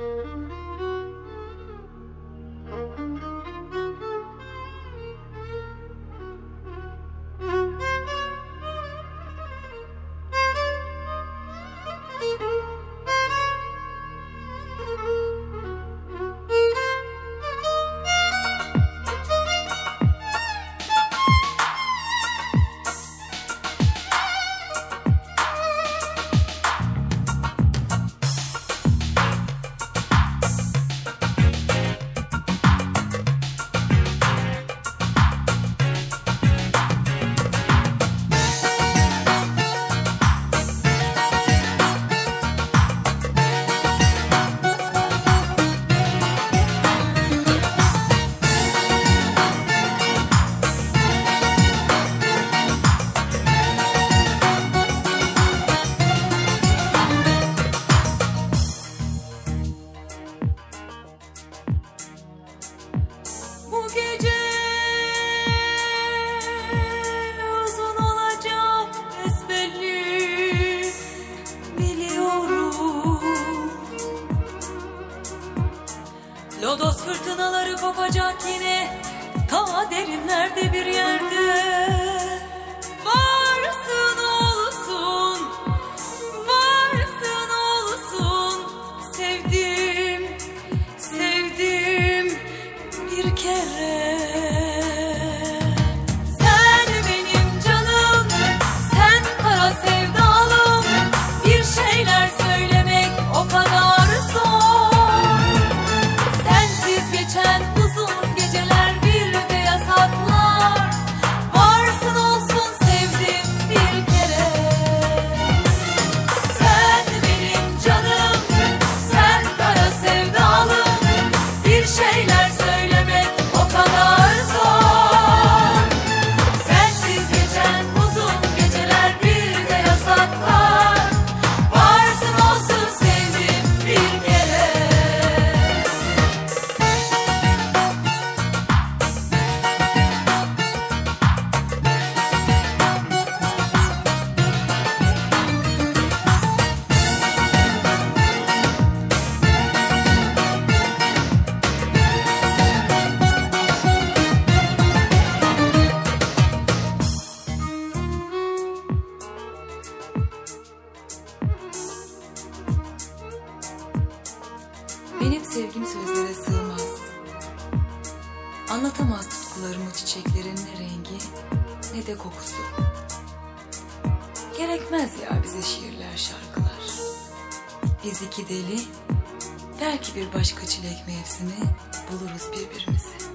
Bu gece uzun olacak besbelli, biliyorum. Lodos fırtınaları kopacak yine ta derinlerde bir yerde. Varsın olsun, varsın olsun, sevdim, sevdim bir kere. Sen benim canım, sen kara sevdalım. Bir şeyler söylemek o kadar zor. Sensiz geçen uzun geceler, bir de yasaklar. Varsın olsun, sevdim bir kere. Sen benim canım, sen kara sevdalım. Bir şeyler söylemek o kadar zor. Sensiz geçen uzun geceler, bir de yasaklar. Varsın olsun, sevdim bir kere. Benim sevgim sözlere sığmaz. Anlatamaz tutkularımı çiçeklerin ne rengi ne de kokusu. Gerekmez ya bize şiirler, şarkılar. Biz iki deli, belki bir başka çilek mevsimi buluruz birbirimizi.